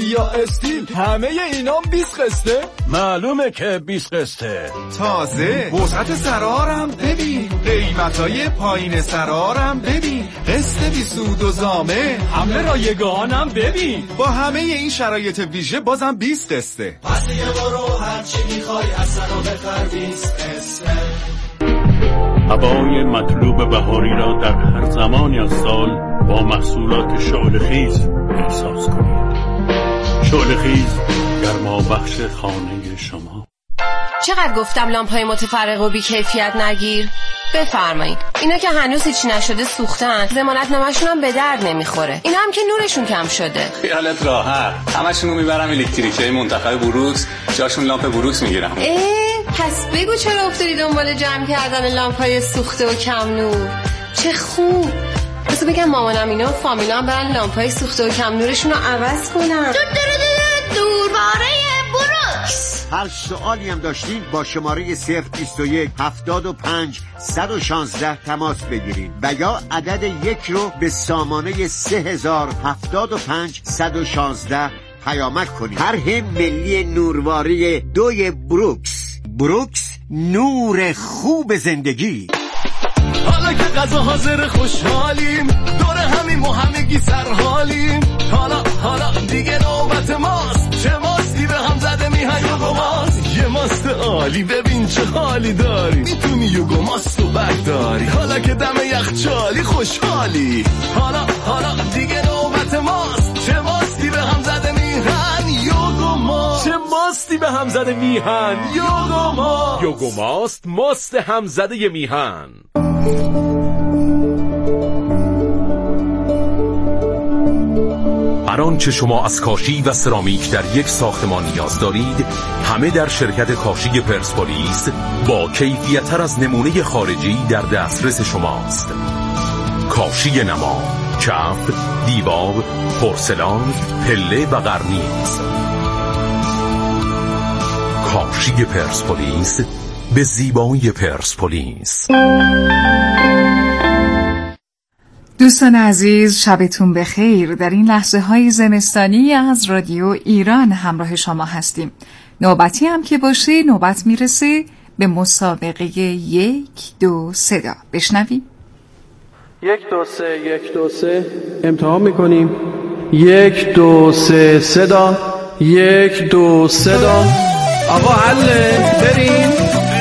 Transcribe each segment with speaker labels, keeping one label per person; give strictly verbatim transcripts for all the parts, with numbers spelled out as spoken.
Speaker 1: یا استیل، همه اینام بیست قسطه.
Speaker 2: معلومه که بیست قسطه.
Speaker 3: تازه وسعت سرارم ببین، قیمتای پایین سرارم ببین، قسط بی سود و زامه،
Speaker 1: حمله رایگانم ببین.
Speaker 3: با همه این شرایط ویژه بازم بیست قسطه.
Speaker 4: پس یه برو هرچی میخوای اصلا رو بخر بیست قسطه.
Speaker 2: هوای مطلوب بهاری را در هر زمانی از سال با محصولات شعله‌خیز احساس کنید. شعله‌خیز گرما بخش خانه شما.
Speaker 5: چقدر گفتم لامپ‌های متفرق و بی کیفیت نگیر؟ بفرمایید. اینا که هنوز هیچ نشده سوختن، ضمانت نامه‌شون هم به درد نمیخوره. اینا هم که نورشون کم شده.
Speaker 6: خیالت راحت. همشون رو میبرم الکتریکی منتخب بروکس، جاشون لامپ بروکس میگیرم.
Speaker 5: اه، پس بگو چرا افتادی دنبال جمع کردن لامپ‌های سوخته و کم نور؟ چه خوب. بس بگم مامانم اینا و فامیلام برن لامپ‌های سوخته و کم نورشون رو عوض کنن.
Speaker 7: دورواره بروکس.
Speaker 8: هر سوالی هم داشتین با شماره صفر بیست و یک هفتاد و پنج صد و شانزده تماس بگیرید و یا عدد یک رو به سامانه سه هزار هفتاد و پنج صد و شانزده پیامک کنید. طرح ملی نورواری دوی بروکس. بروکس، نور خوب زندگی.
Speaker 4: حالا که غذا حاضر خوشحالیم، دور همیم و همگی سرحالیم. حالا حالا دیگه نوبت ماست، چه ماستی به هم زده میهن یوگو ماست. یه ماست عالی ببین چه حالی داری، میتونی یوگو ماست رو برداری. حالا که دم یخچالی خوشحالی، حالا حالا دیگه نوبت ماست، چه ماستی به هم زده میهن یوگو ماست.
Speaker 1: چه ماستی به هم زده میهن یوگو ماست. یوگو ماست، ماست هم زده میهن.
Speaker 9: هر آنچه شما از کاشی و سرامیک در یک ساختمان نیاز دارید، همه در شرکت کاشی پرسپولیس با کیفیت‌تر از نمونه خارجی در دسترس شماست. کاشی نما، چرخ، دیوار، پورسلان، پله و قرنیز. کاشی پرسپولیس، به زیبایی پرسپولیس.
Speaker 10: دوستان عزیز، شبتون بخیر. در این لحظه های زمستانی از رادیو ایران همراه شما هستیم. نوبتی هم که باشه، نوبت میرسه به مسابقه یک دو صدا. بشنویم.
Speaker 11: یک دو سه یک دو سه امتحان میکنیم. یک دو سه صدا. یک دو صدا. آقا حله، بریم.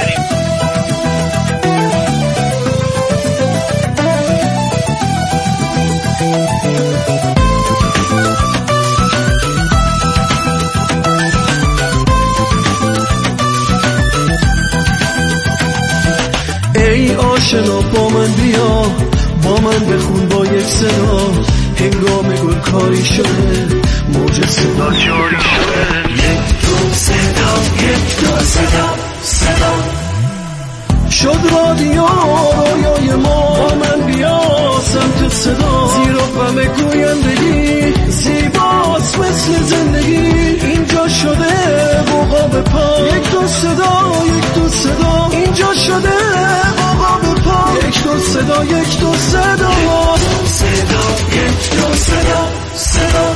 Speaker 11: ای آشنا با من بیا، با من بخون با یک صدا. هنگام گل کاری شده، موج صدا جاری شده. یک دو صدا، یک دو صدا، صدا شد رادیو رویای ما. با من بیا سمت صدا، زیر و غم گویندگی زیباست مثل زندگی. اینجا شده بوقا به پا. یک دو صدا، یک دو صدا، اینجا شده بوقا به پا. یک دو صدا، یک دو صدا، صدا یک دو صدا، صدا.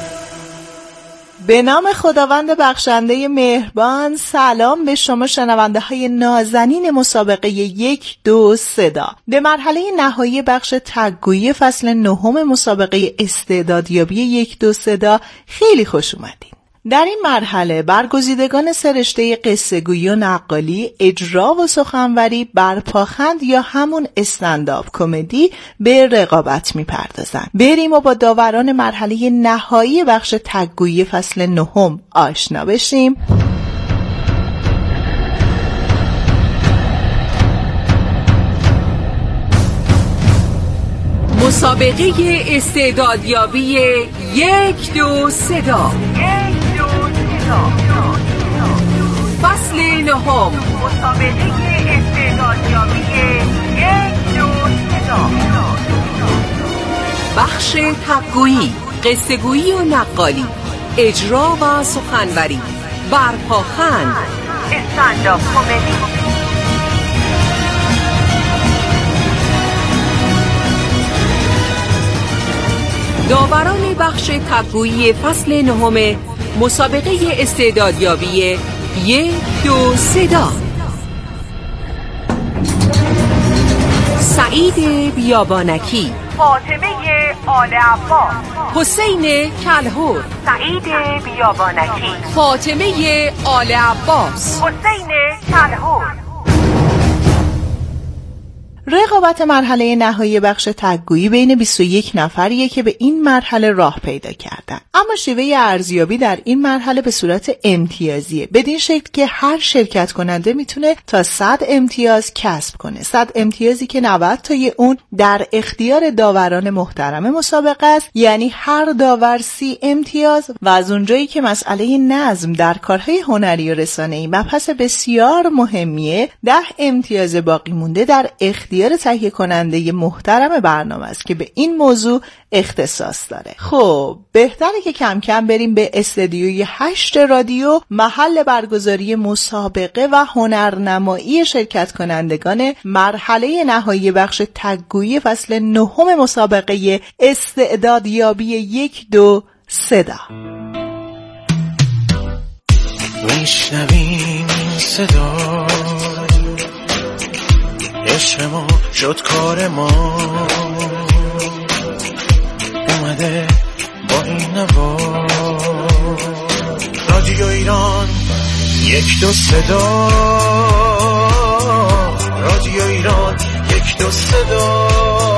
Speaker 12: به نام خداوند بخشنده مهربان. سلام به شما شنونده های نازنین مسابقه یک دو صدا. به مرحله نهایی بخش تگ‌گویی فصل نهم مسابقه استعدادیابی یک دو صدا خیلی خوش اومدین. در این مرحله برگزیدگان سرشته قصه‌گویی و نقالی، اجرا و سخنوری، برپاخند یا همون استندآپ کمدی به رقابت می‌پردازند. بریم و با داوران مرحله نهایی بخش تگ‌گویی فصل نهم آشنا بشیم.
Speaker 13: مسابقه استعدادیابی یک دو صدا. فصل نهم، مسابقه استعدادیابی یک دو صدا. بخش تگ‌گویی، قصه‌گویی و نقالی، اجرا و سخنوری، برپاخند، استندآپ کمدی. داوران بخش تگویی فصل نهم مسابقه استعدادیابی یک دو صدا: سعید بیابانکی،
Speaker 14: فاطمه آل عباس،
Speaker 13: حسین کلهور،
Speaker 14: سعید بیابانکی،
Speaker 13: فاطمه آل عباس،
Speaker 14: حسین کلهور.
Speaker 12: رقابت مرحله نهایی بخش تگ‌گویی بین بیست و یک نفریه که به این مرحله راه پیدا کردن، اما شیوه ارزیابی در این مرحله به صورت امتیازیه، بدین شکل که هر شرکت کننده میتونه تا صد امتیاز کسب کنه. صد امتیازی که نود تای اون در اختیار داوران محترم مسابقه است، یعنی هر داور سی امتیاز، و از اونجایی که مسئله نظم در کارهای هنری و رسانه‌ای مبحث بسیار مهمیه، ده امتیاز باقی مونده در اختیار تهیه کننده محترم برنامه است که به این موضوع اختصاص داره. خب بهتره که کم کم بریم به استدیوی هشت رادیو، محل برگزاری مسابقه و هنرنمایی شرکت کنندگان مرحله نهایی بخش تگ‌گویی فصل نهم مسابقه استعدادیابی یک دو صدا.
Speaker 11: میشنویم این صدا، عشق ما شد کار ما، اومده با این نوا. رادیو ایران یک دو صدا، رادیو ایران یک دو صدا.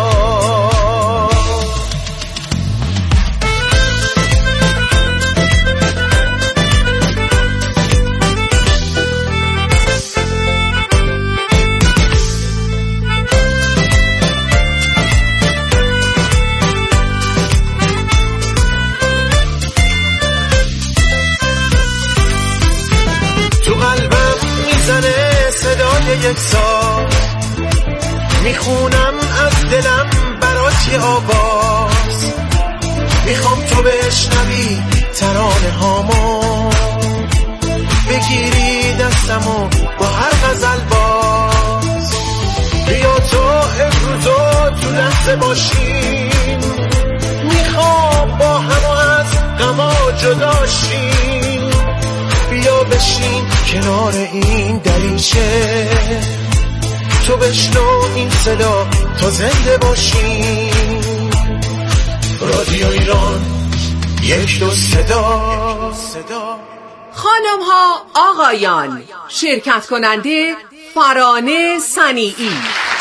Speaker 11: یک سال میخونم از دلم برات یه آواز، میخوام تو بشنوی ترانه هامو، بگیری دستمو با هر غزل باز. بیا تو امروزو تو لحظه باشیم، میخوام با هم از غما جداشیم. بیا بشین کنار این دریچه، تو بشنو این صدا تا زنده باشیم. رادیو ایران یک دو صدا.
Speaker 13: خانم ها آقایان، شرکت کننده فرانه صنیعی.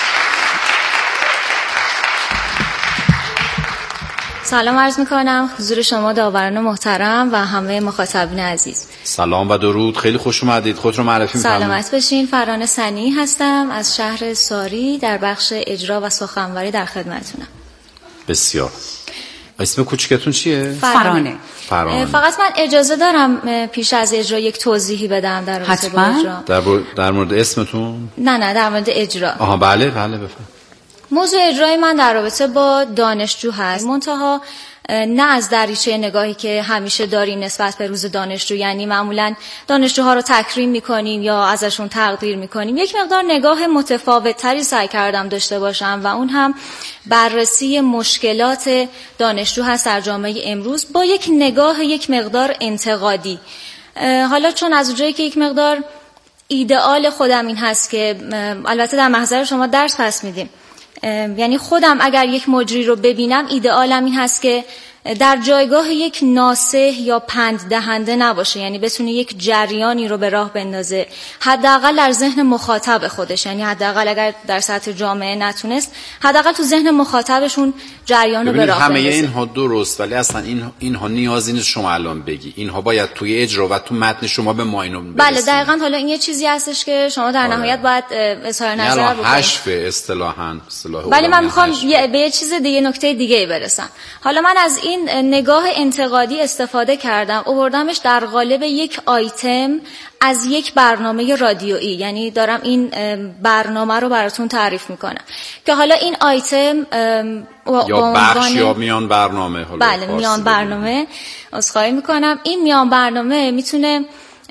Speaker 15: سلام عرض میکنم حضور شما داوران محترم و همه مخاطبین عزیز.
Speaker 16: سلام و درود، خیلی خوش اومدید. خود رو معرفی می‌کنید.
Speaker 15: سلامت بشین. فرانه صنیعی هستم از شهر ساری در بخش اجرا و سخنوری در خدمتتونم.
Speaker 16: بسیار. اسم کوچکتون چیه؟
Speaker 15: فرانه.
Speaker 16: فرانه.
Speaker 15: فقط من اجازه دارم پیش از اجرا یک توضیحی بدم در رابطه با اجرا.
Speaker 16: در, در مورد اسمتون؟
Speaker 15: نه نه در مورد اجرا.
Speaker 16: آها بله بله بفرمایید.
Speaker 15: موضوع اجرای من در رابطه با دانشجو هست، منتها نه از دریچه نگاهی که همیشه داریم نسبت به روز دانشجو، یعنی معمولا دانشجوها رو تکریم میکنیم یا ازشون تقدیر میکنیم. یک مقدار نگاه متفاوت تری سعی کردم داشته باشم و اون هم بررسی مشکلات دانشجو هست در جامعه امروز با یک نگاه یک مقدار انتقادی. حالا چون از اونجایی که یک مقدار ایدئال خودم این هست که البته در محضر شما درس پس میدیم، یعنی خودم اگر یک مجری رو ببینم ایدئالم این هست که در جایگاه یک ناصح یا پند دهنده نباشه، یعنی بتونه یک جریانی رو به راه بندازه، حداقل در ذهن مخاطب خودش، یعنی حداقل اگر در سطح جامعه نتونست حداقل تو ذهن مخاطبشون جریان رو به راه
Speaker 16: همه
Speaker 15: بندازه.
Speaker 16: اینها درست، ولی اصلا این اینها نیازی نیست شما الان بگی، اینها باید توی اجرا و تو متن شما به ما اینو برسید.
Speaker 15: بله دقیقاً. حالا این یه چیزی هستش که شما در نهایت باید اظهار نظر بکنید.
Speaker 16: حشف اصطلاحاً اصطلاح.
Speaker 15: ولی من میخوام به یه چیز دیگه، نکته دیگه برسم. حالا من از این نگاه انتقادی استفاده کردم، آوردمش در قالب یک آیتم از یک برنامه رادیویی، یعنی دارم این برنامه رو براتون تعریف میکنم که حالا این آیتم
Speaker 16: یا بخش یا میان برنامه. حالا
Speaker 15: بله میان برنامه، عذرخواهی میکنم. این میان برنامه میتونه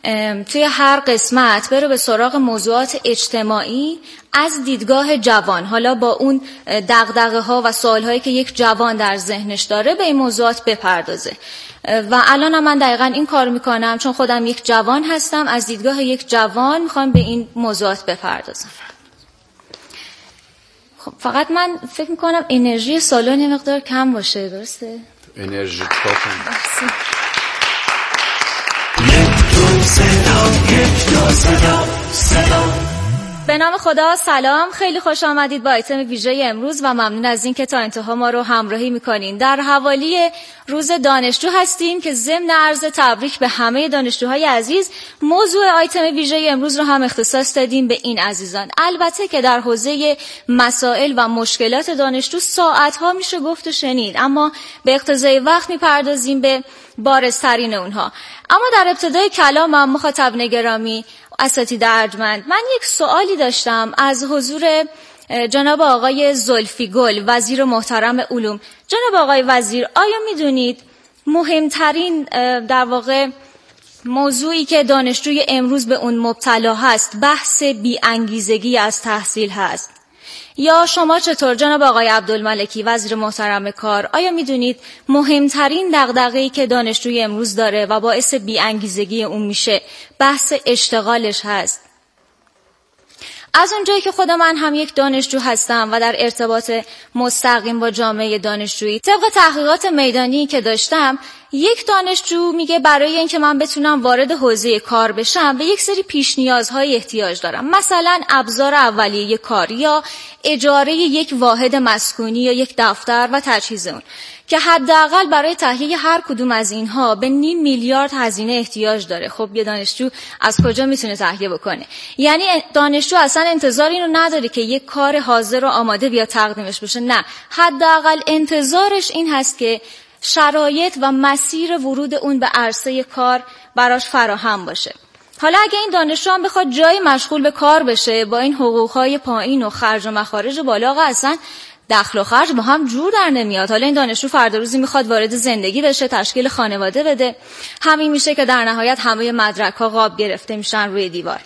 Speaker 15: توی هر قسمت بره به سراغ موضوعات اجتماعی از دیدگاه جوان، حالا با اون دغدغه ها و سوال هایی که یک جوان در ذهنش داره به این موضوعات بپردازه. و الان هم من دقیقا این کار میکنم، چون خودم یک جوان هستم، از دیدگاه یک جوان میخوام به این موضوعات بپردازم. خب فقط من فکر میکنم انرژی سالن یه مقدار کم باشه، درسته؟
Speaker 16: انرژی تا کن.
Speaker 15: به نام خدا، سلام، خیلی خوش آمدید با آیتم ویژه امروز و ممنون از این که تا انتها ما رو همراهی میکنین. در حوالی روز دانشجو هستیم که ضمن عرض تبریک به همه دانشجوهای عزیز، موضوع آیتم ویژه امروز رو هم اختصاص دادیم به این عزیزان. البته که در حوزه مسائل و مشکلات دانشجو ساعتها میشه گفت و شنید، اما به اقتضای وقت میپردازیم به بارزترین اونها. اما در ابتدای کلامم مخاطب گرامی، اساتید ارجمند، من یک سوالی داشتم از حضور جناب آقای زلفی گل، وزیر محترم علوم. جناب آقای وزیر، آیا میدونید مهمترین در واقع موضوعی که دانشجوی امروز به اون مبتلا هست بحث بی انگیزگی از تحصیل هست؟ یا شما چطور جناب آقای عبدالملکی، وزیر محترم کار، آیا میدونید مهمترین دغدغه‌ای که دانشجوی امروز داره و باعث بی انگیزگی اون میشه بحث اشتغالش هست؟ از اونجایی که خود من هم یک دانشجو هستم و در ارتباط مستقیم با جامعه دانشجویی، طبق تحقیقات میدانی که داشتم، یک دانشجو میگه برای اینکه من بتونم وارد حوزه کار بشم به یک سری پیش نیازهای احتیاج دارم، مثلا ابزار اولیه کار یا اجاره یک واحد مسکونی یا یک دفتر و تجهیز اون، که حداقل برای تهیه هر کدوم از اینها به نیم میلیارد هزینه احتیاج داره. خب یه دانشجو از کجا میتونه تهیه بکنه؟ یعنی دانشجو اصلا انتظار اینو نداره که یک کار حاضر و آماده بیا تقدیمش بشه، نه، حداقل انتظارش این هست که شرایط و مسیر ورود اون به عرصه کار براش فراهم باشه. حالا اگه این دانشجو هم بخواد جایی مشغول به کار بشه با این حقوقهای پایین و خرج و مخارج بالا، اصلا دخل و خرج با هم جور در نمیاد. حالا این دانشجو فردا روزی میخواد وارد زندگی بشه، تشکیل خانواده بده، همین میشه که در نهایت همه مدرک‌ها قاب گرفته میشن روی دیوار.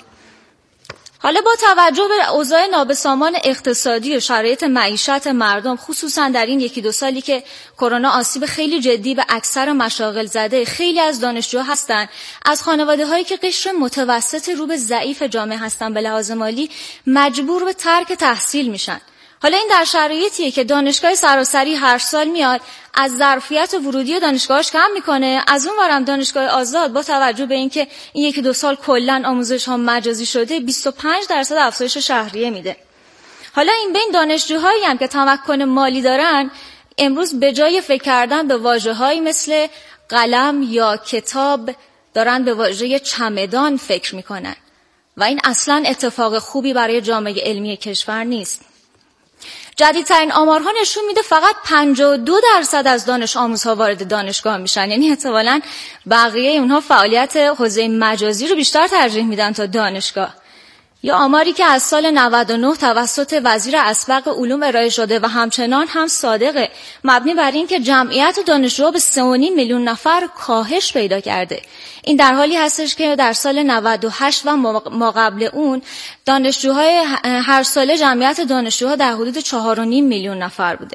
Speaker 15: حالا با توجه به اوضاع نابسامان اقتصادی و شرایط معیشت مردم، خصوصا در این یکی دو سالی که کرونا آسیب خیلی جدی به اکثر مشاغل زده، خیلی از دانشجوها هستن از خانواده‌هایی که قشر متوسط رو به ضعیف جامعه هستن به لحاظ مالی مجبور به ترک تحصیل میشن. حالا این در شرایطیه که دانشگاه سراسری هر سال میاد از ظرفیت ورودی دانشگاهش کم میکنه، از اون ورم دانشگاه آزاد با توجه به اینکه این یکی دو سال کلا آموزش ها مجازی شده بیست و پنج درصد افزایش شهریه میده. حالا این بین دانشجوهایی هم که تمکن مالی دارن امروز به جای فکر کردن به واژه‌هایی مثل قلم یا کتاب دارن به واژه چمدان فکر میکنن و این اصلا اتفاق خوبی برای جامعه علمی کشور نیست. جدیدترین آمارها نشون میده فقط پنجاه و دو درصد از دانش آموزها وارد دانشگاه میشن، یعنی احتمالاً بقیه اونها فعالیت حوزه مجازی رو بیشتر ترجیح میدن تا دانشگاه. یا آماری که از سال نود و نه توسط وزیر اسبق علوم ارائه شده و همچنان هم صادقه، مبنی بر این که جمعیت دانشجوها به سه و نیم میلیون نفر کاهش پیدا کرده. این در حالی هستش که در سال نود و هشت و ما قبل اون دانشجوهای هر ساله جمعیت دانشجوها در حدود چهار و نیم میلیون نفر بوده.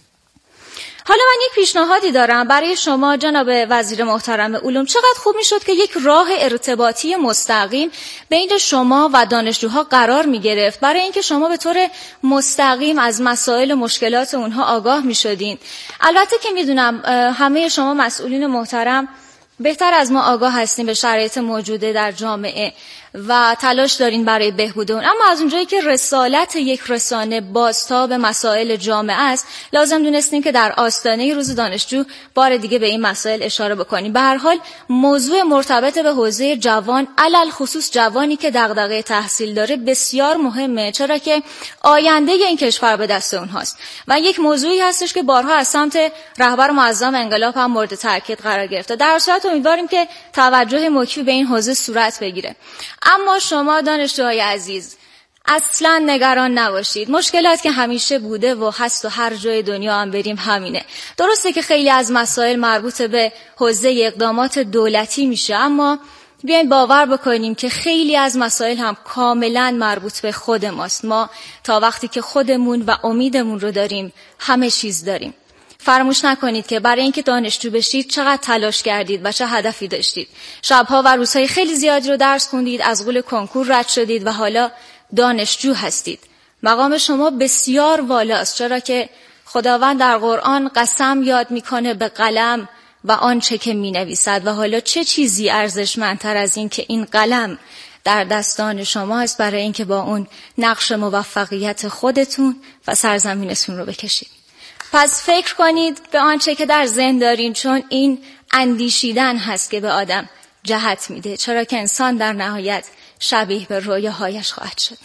Speaker 15: حالا من یک پیشنهادی دارم برای شما جناب وزیر محترم علوم. چقدر خوب میشد که یک راه ارتباطی مستقیم بین شما و دانشجوها قرار میگرفت، برای اینکه شما به طور مستقیم از مسائل و مشکلات اونها آگاه میشدین. البته که میدونم همه شما مسئولین محترم بهتر از ما آگاه هستیم به شرایط موجوده در جامعه و تلاش دارین برای بهبود اون، اما از اونجایی که رسالت یک رسانه بازتاب مسائل جامعه است، لازم دونستیم که در آستانه روز دانشجو بار دیگه به این مسائل اشاره بکنیم. به هر حال موضوع مرتبط به حوزه جوان، علل خصوص جوانی که دغدغه تحصیل داره، بسیار مهمه، چرا که آینده این کشور به دست اونهاست و یک موضوعی هستش که بارها از سمت رهبر معظم انقلاب هم مورد تاکید قرار گرفته. در صورت امیدواریم که توجه مکفی به این حوزه صورت بگیره. اما شما دانشجوهای عزیز اصلا نگران نباشید. مشکلات که همیشه بوده و هست و هر جای دنیا هم بریم همینه. درسته که خیلی از مسائل مربوط به حوزه اقدامات دولتی میشه، اما بیاین باور بکنیم که خیلی از مسائل هم کاملا مربوط به خود ماست. ما تا وقتی که خودمون و امیدمون رو داریم همه چیز داریم. فراموش نکنید که برای اینکه دانشجو بشید چقدر تلاش کردید و چه هدفی داشتید. شبها و روزهای خیلی زیادی رو درس خوندید، از قول کنکور رد شدید و حالا دانشجو هستید. مقام شما بسیار والاست، چرا که خداوند در قرآن قسم یاد میکنه به قلم و آنچه که مینویسد و حالا چه چیزی ارزشمندتر از این که این قلم در دستان شما است برای اینکه با اون نقش موفقیت خودتون و سرزمینتون رو بکشید. پس فکر کنید به آنچه که در ذهن دارین، چون این اندیشیدن هست که به آدم جهت میده، چرا که انسان در نهایت شبیه به رویاهایش خواهد شد.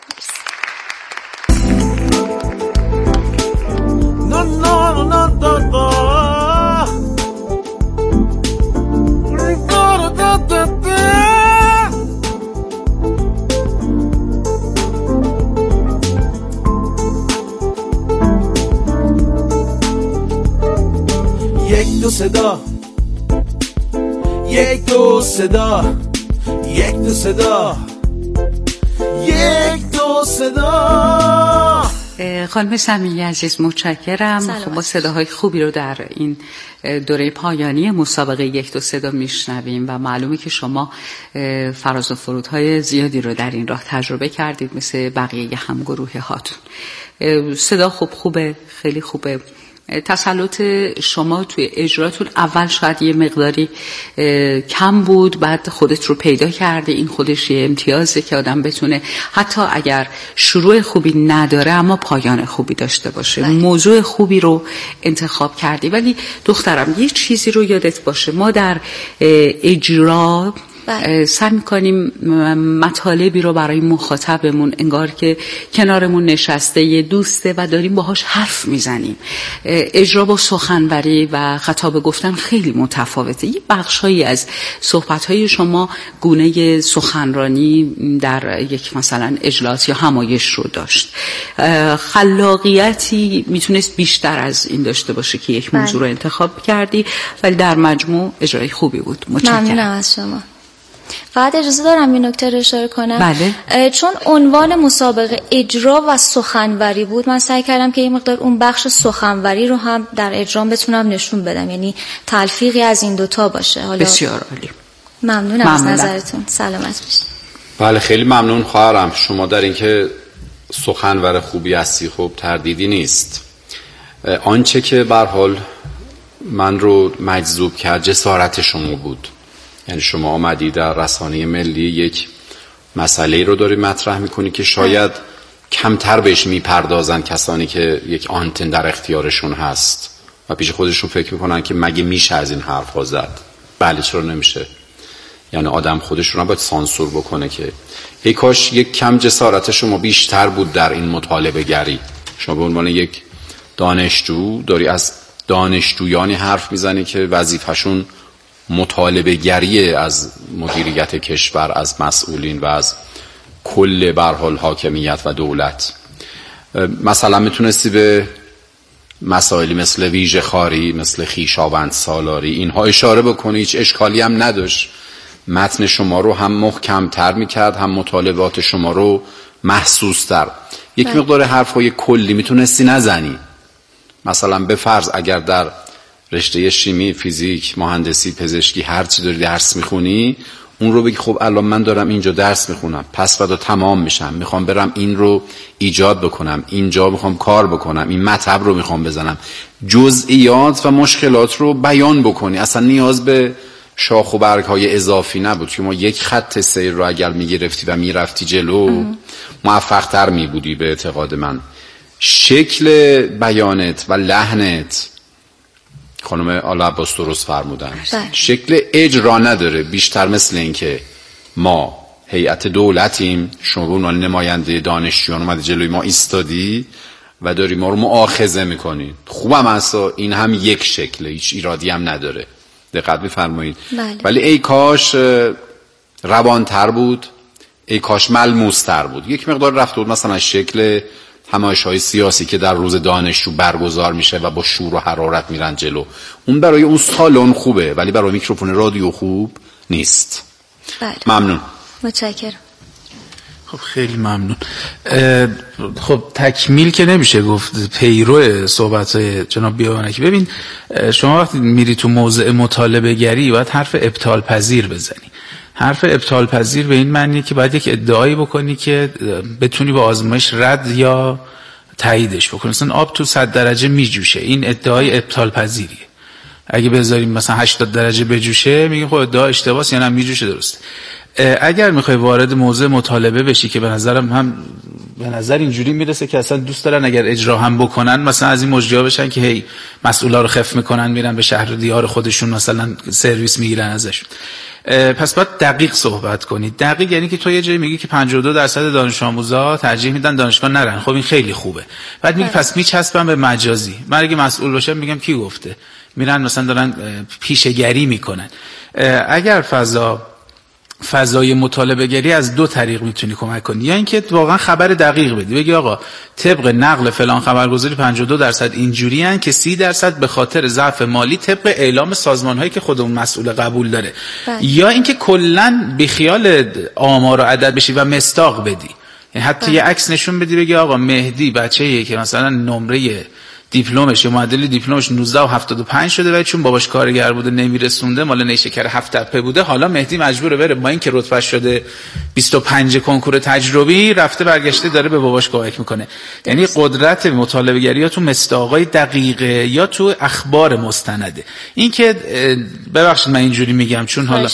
Speaker 11: یک دو صدا، یک دو صدا، یک دو صدا، یک دو صدا.
Speaker 17: خانم سمیعی عزیز متشکرم. خب با صداهای خوبی رو در این دوره پایانی مسابقه یک دو صدا میشنویم و معلومه که شما فراز و فرودهای زیادی رو در این راه تجربه کردید مثل بقیه همگروه هاتون. صدا خوب خوبه، خیلی خوبه. تسلط شما توی اجراتون اول شاید یه مقداری کم بود، بعد خودت رو پیدا کرده. این خودش یه امتیازه که آدم بتونه حتی اگر شروع خوبی نداره اما پایان خوبی داشته باشه. بله. موضوع خوبی رو انتخاب کردی. ولی دخترم یه چیزی رو یادت باشه، ما در اجرا سعی می‌کنیم مطالبی رو برای مخاطبمون انگار که کنارمون نشسته یه دوسته و داریم باهاش حرف میزنیم. اجرا با سخنوری و خطاب گفتن خیلی متفاوته. یه بخشایی از صحبت‌های شما گونه سخنرانی در یک مثلا اجلاس یا همایش رو داشت. خلاقیتی میتونست بیشتر از این داشته باشه که یک موضوع رو انتخاب کردی، ولی در مجموع اجرای خوبی بود. متشکرم.
Speaker 15: ممنونم از شما. فقط اجازه دارم این نکته رو اشاره کنم.
Speaker 17: بله.
Speaker 15: چون عنوان مسابقه اجرا و سخنوری بود، من سعی کردم که یه مقدار اون بخش سخنوری رو هم در اجرام بتونم نشون بدم، یعنی تلفیقی از این دوتا باشه. حالا
Speaker 17: بسیار عالی.
Speaker 15: ممنونم, ممنونم از نظرتون. سلامت باشید.
Speaker 16: بله خیلی ممنون خواهرم. شما در اینکه سخنور خوبی هستی خب تردیدی نیست. آنچه که به هر حال من رو مجذوب کرد جسارت شما بود. یعنی شما آمدی در رسانه ملی یک مسئله رو داری مطرح میکنی که شاید کمتر بهش میپردازن کسانی که یک آنتن در اختیارشون هست و پیش خودشون فکر میکنن که مگه میشه از این حرف ها زد. بله چرا نمیشه. یعنی آدم خودشون هم باید سانسور بکنه که ای کاش یک کم جسارت شما بیشتر بود در این مطالبه گری. شما به عنوان یک دانشجو داری از دانشجویانی حرف میزنی که وظیفه‌شون مطالبه گریه از مدیریت کشور، از مسئولین و از کل به هر حال حاکمیت و دولت. مثلا میتونستی به مسائلی مثل ویژه خاری، مثل خویشاوند سالاری اینها اشاره بکنی، هیچ اشکالی هم نداشت. متن شما رو هم محکم تر میکرد، هم مطالبات شما رو محسوس تر. یک مقدار حرفای کلی میتونستی نزنی. مثلا به فرض اگر در رشته شیمی، فیزیک، مهندسی، پزشکی هر چی داری درس میخونی، اون رو بگی خب الان من دارم اینجا درس میخونم، پس فردا تمام میشم، میخوام برم این رو ایجاد بکنم، اینجا میخوام کار بکنم، این مطلب رو میخوام بزنم. جزئیات و مشکلات رو بیان بکنی. اصلا نیاز به شاخ و برگ های اضافی نبود که ما یک خط سیر رو اگر میگرفتی و میرفتی جلو موفق تر میبودی. به اعتقاد من شکل بیانت و لحنت، خانم آل عباس درست فرمودن، شکل اجرا نداره. بیشتر مثل این که ما هیئت دولتیم، شما به عنوان نماینده دانشجویان اومدی جلوی ما ایستادی و داری ما رو مؤاخذه میکنی. خوبم اصلا این هم یک شکله، هیچ ایرادی هم نداره. دقت بفرمایید. ولی ای کاش روانتر بود، ای کاش ملموستر بود. یک مقدار رفته بود مثلا شکل همایش‌های سیاسی که در روز دانشجو برگزار میشه و با شور و حرارت میرن جلو. اون برای اون سالن خوبه ولی برای میکروفون رادیو خوب نیست.
Speaker 15: بله.
Speaker 16: ممنون.
Speaker 15: متشکرم.
Speaker 18: خب خیلی ممنون. خب تکمیل که نمیشه گفت، پیرو صحبت‌های جناب بیابانکی. ببین شما وقتی میری تو موضع مطالبه گری باید حرف ابطال پذیر بزنی. حرف ابطال پذیر به این معنی که باید یک ادعایی بکنی که بتونی با آزمایش رد یا تاییدش بکنی. مثلا آب تو صد درجه میجوشه، این ادعای ابطال پذیریه. اگه بذاریم مثلا هشتاد درجه بجوشه میگیم خب ادعا اشتباهه، یا نه میجوشه درسته. اگر میخوای وارد موضوع مطالبه بشی که به نظرم هم به نظر اینجوری میرسه که اصلا دوست دارن اگر اجرا هم بکنن مثلا از این مجری‌ها بشن که هی مسئولا رو خف میکنن میرن به شهر و دیار خودشون مثلا سرویس میگیرن ازشون. پس باید دقیق صحبت کنید. دقیق یعنی که تو یه جایی میگی که پنجاه و دو درصد دانش آموزا ترجیح میدن دانشگاه نرن. خب این خیلی خوبه. بعد میگی پس میچسبن به مجازی. من اگه مسئول باشم میگم کی گفته؟ میرن مثلا دارن پیشه‌گری میکنن. اگر فضا فضای مطالبه گری از دو طریق میتونی کمک کنی، یا اینکه واقعا خبر دقیق بدی، بگی آقا طبق نقل فلان خبرگزاری پنجاه و دو درصد اینجوری ان که سی درصد به خاطر ضعف مالی طبق اعلام سازمان‌هایی که خودمون مسئول قبول داره. بله. یا اینکه کلا بیخیال آمار و عدد بشی و مستاق بدی، یعنی حتی بله. یه عکس نشون بدی بگی آقا مهدی بچه‌ایه که مثلا نمره دیپلمش یا معدل دیپلمش نوزده و هفتاد و پنج شده و چون باباش کارگر بوده نمیرسونده، مال نیشکر هفت تپه بوده، حالا مهدی مجبوره بره با اینکه رتبه شده بیست و پنج کنکور تجربی، رفته برگشته داره به باباش کمک میکنه. یعنی قدرت مطالبه گری یا تو مستاقای دقیقه یا تو اخبار مستنده. این که ببخشید من اینجوری میگم چون حالا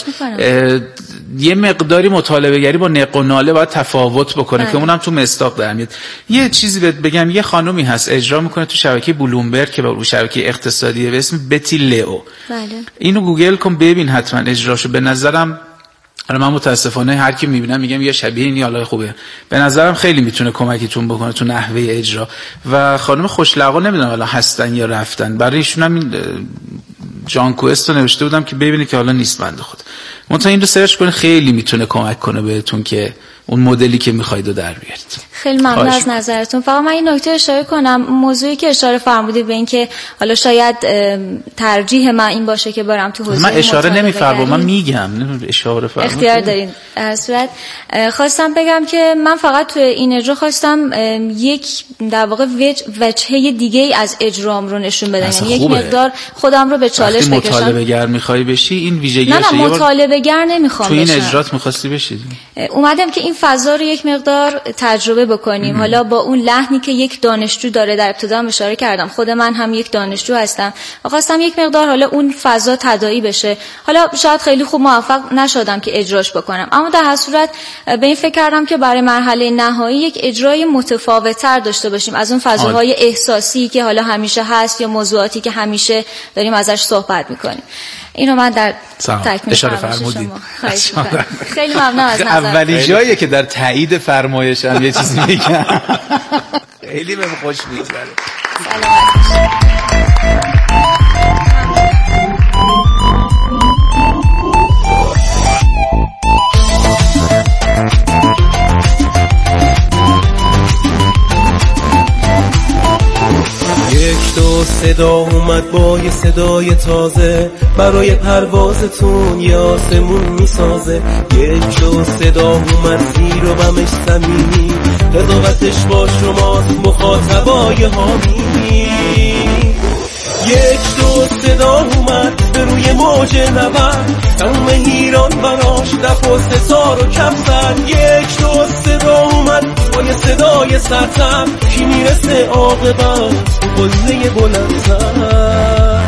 Speaker 18: یه مقداری مطالبه گری با نق و ناله باید تفاوت بکنه که اونم تو مستاق در میاد. یه چیزی بهت بگم، یه خانومی هست اجرا میکنه تو شبکه بلومبرگ که با شبکه اقتصادیه به اسم بتی لئو. بله. اینو گوگل کن ببین حتما اجراشو. به نظرم حالا من متاسفانه هر کی میبینم میگم یه شبیه اینی حالا خوبه، به نظرم خیلی میتونه کمکتون بکنه تو نحوه اجرا. و خانم خوشلقا نمیدونم حالا هستن یا رفتن، برای ایشون هم این جان کوست رو نوشته بودم که ببینید که حالا نیست بنده خود. منتها این رو سرچ کنید، خیلی میتونه کمک کنه بهتون که اون مدلی که میخواید رو در بیارید.
Speaker 15: خیلی ممنون از نظرتون. فقط من این نکته اشاره کنم، موضوعی که اشاره فرمودید به این که حالا شاید ترجیح من این باشه که برم تو حوزه
Speaker 18: من اشاره نمیفرمام، من میگم اشاره فرمودید
Speaker 15: اختیار دارین. در صورت خواستم بگم که من فقط تو این اجرا خواستم یک در واقع وجهه دیگه از اجرام رو نشون بدم، یعنی یک مقدار خودم رو به چالش بکشم.
Speaker 18: مطالبه گر میخوای بشی این ویژگی
Speaker 15: نه نه مطالبه گر نمیخوام
Speaker 18: بشم. تو این اجرات میخواستی بشی؟
Speaker 15: اومدم که این فضا رو یک مقدار تجربه بکنیم. ام. حالا با اون لحنی که یک دانشجو داره، در ابتدا اشاره کردم خود من هم یک دانشجو هستم و خواستم یک مقدار حالا اون فضا تداعی بشه. حالا شاید خیلی خوب موفق نشدم که اجراش بکنم، اما در هر صورت به این فکر کردم که برای مرحله نهایی یک اجرای متفاوت‌تر داشته باشیم از اون فضاهای آه. احساسی که حالا همیشه هست یا موضوعاتی که همیشه داریم ازش صحبت می‌کنیم. اینو من در تکمیل
Speaker 18: اشاره فرمودید.
Speaker 15: خیلی ممنون از نظر.
Speaker 18: اولی جاییه که در تایید فرمایشم یه چیزی میگم. خیلی بهم خوش میگذره.
Speaker 11: یک دو صدا اومد با یه صدای تازه، برای پروازتون یه آسمون میسازه. یک دو صدا اومد زیر و بمش زمینی، قضاوتش با شماست مخاطبای حامی. یک دو صدا اومد به روی موج نبرد، تموم ایران براش دف و ستار و کفتر. یک دو صدا اومد با یه صدای سرتر، کی میرسه عاقبت قله بلندتر.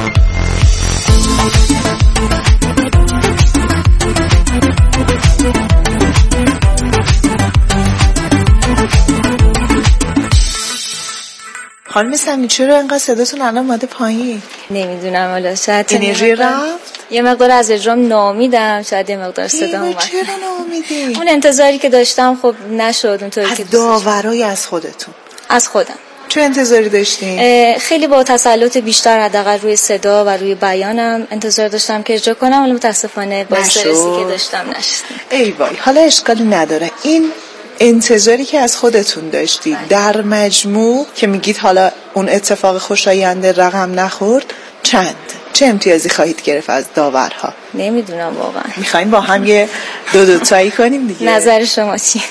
Speaker 12: خانم سمی چرا اینقدر صداتون الان اومده پایین؟
Speaker 15: نمیدونم، حالا شاید
Speaker 12: انرژی رفت،
Speaker 15: یه مقدار از اجرام ناامیدم، شاید یه مقدار صدا اومد.
Speaker 12: چرا ناامیدی؟
Speaker 15: اون انتظاری که داشتم خب نشد اونطوری که
Speaker 12: از داورای از خودتون.
Speaker 15: از خودم.
Speaker 12: چه انتظاری داشتین؟
Speaker 15: خیلی با تسلط بیشتر حداقل روی صدا و روی بیانم انتظار داشتم که اجرا کنم، ولی متاسفانه با استرسی که داشتم نشد.
Speaker 12: ای وای، حالا اشکالی نداره. این انتظاری که از خودتون داشتید در مجموع که میگید حالا اون اتفاق خوشایند رقم نخورد، چند چه امتیازی خواهید گرفت از داورها؟
Speaker 15: نمیدونم واقعا.
Speaker 12: میخوایم با هم یه دو دو تایی کنیم دیگه.
Speaker 15: نظر شما چیه؟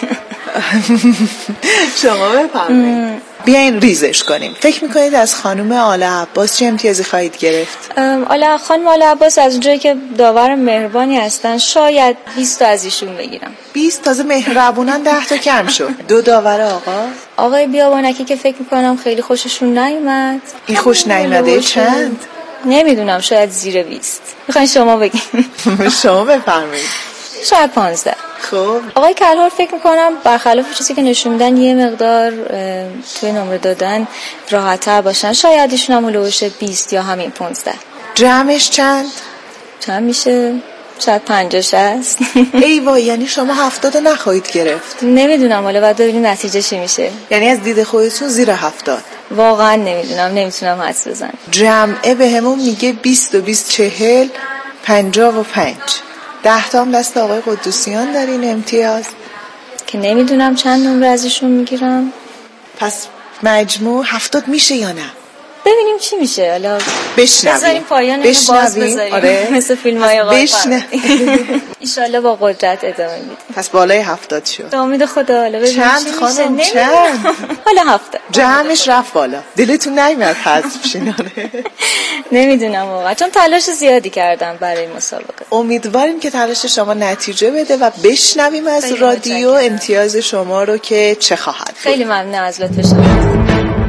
Speaker 12: شما بفرمایید. بیاین ریزش کنیم. فکر میکنید از خانم آل عباس چه امتیازی خواهید گرفت؟
Speaker 15: آل خانم آل عباس از اونجایی که داور مهربانی هستن شاید بیست تا از ایشون بگیرم.
Speaker 12: بیست تازه مهربونن ده تا کم شد. دو داور آقا؟
Speaker 15: آقای بیابانکی که فکر میکنم خیلی خوششون نیومد.
Speaker 12: این خوش نیومده چند؟
Speaker 15: نمیدونم، شاید زیر بیست. میخواین شما بگیم؟
Speaker 12: شما بفرمایید.
Speaker 15: شاید پانزده.
Speaker 12: خب
Speaker 15: آقای کلهر فکر میکنم برخلاف چیزی که نشون میدن یه مقدار توی نمره دادن راحت‌تر باشن، شاید ایشون هم هلوش بیست یا همین پانزده.
Speaker 12: جمعش چند؟
Speaker 15: چند میشه؟ شاید پنجاه شصت.
Speaker 12: ای وای، یعنی شما هفتاد رو نخواهید گرفت؟
Speaker 15: نمیدونم، حالا باید ببینیم نتیجه چی میشه.
Speaker 12: یعنی از دید خودتون زیر هفتاد؟
Speaker 15: واقعا نمیدونم، نمیتونم حدس بزنم.
Speaker 12: جمعه به همون میگه بیست و بیست چهل پنجاه و پنج. ده تا هم دست آقای قدوسیان در این امتیاز
Speaker 15: که نمیدونم چند نمره ازشون میگیرم.
Speaker 12: پس مجموع هفتاد میشه یا نه؟
Speaker 15: ببینیم چی میشه. حالا
Speaker 12: بشنویم
Speaker 15: بذاریم پایان اینو باز بذاریم.
Speaker 12: آره.
Speaker 15: مثل فیلم های آقای
Speaker 12: بشنویم.
Speaker 15: ایشالله با قدرت ادامه میدیم.
Speaker 12: پس بالای هفتاد شد.
Speaker 15: امید خدا. حالا ببینیم
Speaker 12: چند
Speaker 15: چی
Speaker 12: خانم
Speaker 15: میشه.
Speaker 12: چند؟
Speaker 15: حالا هفتاد.
Speaker 12: جمعش رفت بالا. دلتون نیومد حذف شین؟
Speaker 15: نمیدونم واقعا، چون تلاش زیادی کردم برای مسابقه.
Speaker 12: امیدواریم که تلاش شما نتیجه بده و بشنویم از رادیو امتیاز شما رو که چه خواهد.
Speaker 15: خیلی ممنون از لطف شما.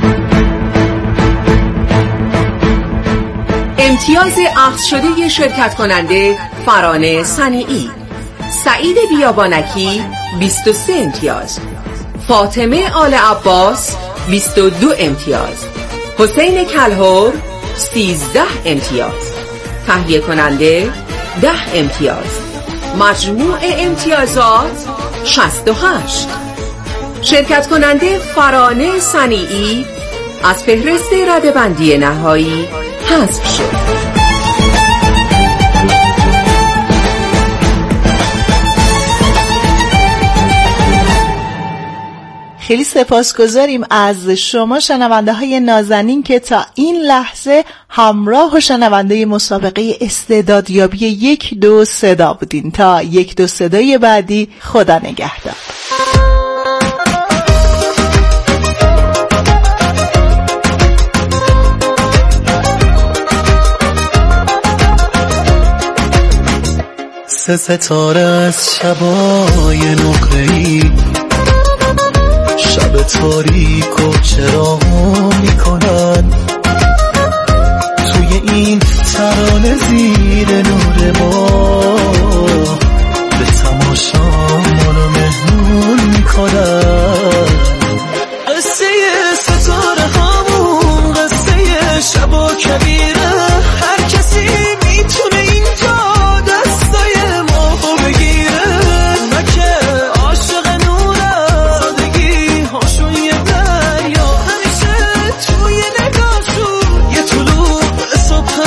Speaker 13: امتیاز اخذ شده شرکت کننده فرانه صنیعی. سعید بیابانکی بیست و سه امتیاز، فاطمه آل عباس بیست و دو امتیاز، حسین کلهر سیزده امتیاز، تهیه کننده ده امتیاز. مجموع امتیازات شصت و هشت. شرکت کننده فرانه صنیعی از فهرست رده‌بندی نهایی حذف شد.
Speaker 12: خیلی سپاسگزاریم از شما شنونده های نازنین که تا این لحظه همراه و شنونده مسابقه استعدادیابی یک دو صدا بودین. تا یک دو صدای بعدی، خدا نگهدار.
Speaker 11: سه ستاره از شبای نقره‌ای شب تاریک و چراغ میکنن، توی این ترانه زیر نور ماه به تماشا ما رو مهمون میکنن. قصه ستاره همون قصه شب و کبیره، هر کسی میتونه اینجا دستای ما بگیره. اونا که عاشق نورادگی هاشون یه دریا، همیشه توی نگاهشون یه طلوع صبح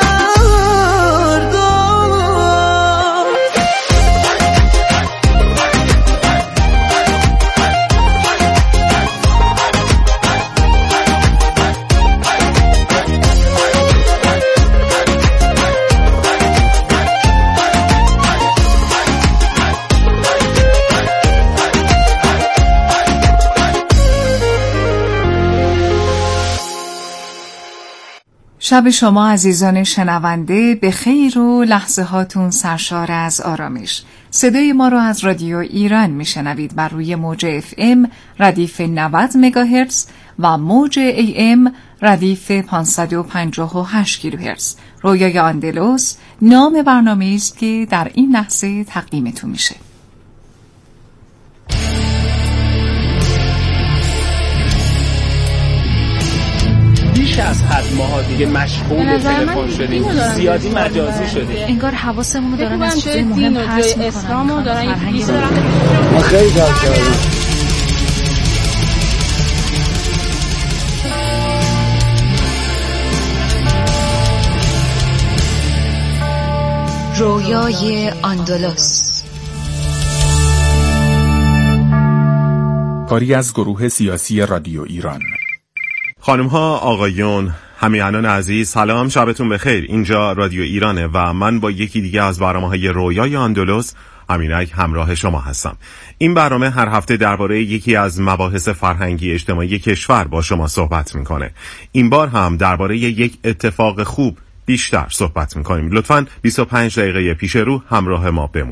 Speaker 11: فردا.
Speaker 10: شب شما عزیزان شنونده به خیر و لحظه هاتون سرشار از آرامش. صدای ما رو از رادیو ایران میشنوید بر روی موج اف ام ردیف نود مگاهرتز و موج ای ام ردیف پانصد و پنجاه و هشت کیلوهرتز. رویای آندلوس نام برنامه است که در این لحظه تقدیمتون میشه.
Speaker 19: بیش از حد ماها دیگه مشغول تلفن شدیم، زیادی مجازی شدیم.
Speaker 15: انگار حواسمون رو دارن از چیزای مهم پرس میکنن.
Speaker 19: ما خیلی کار کردیم.
Speaker 10: رویای آندلس،
Speaker 20: کاری از گروه سیاسی رادیو ایران.
Speaker 21: خانم ها، آقایون،
Speaker 20: همیهنان عزیز سلام، شبتون بخیر. اینجا رادیو ایرانه و من با یکی دیگه از برنامه‌های رویای اندلس امینک همراه شما هستم. این برنامه هر هفته درباره یکی از مباحث فرهنگی اجتماعی کشور با شما صحبت میکنه. این بار هم درباره یک اتفاق خوب بیشتر صحبت میکنیم. لطفاً بیست و پنج دقیقه پیش رو همراه ما بمونید.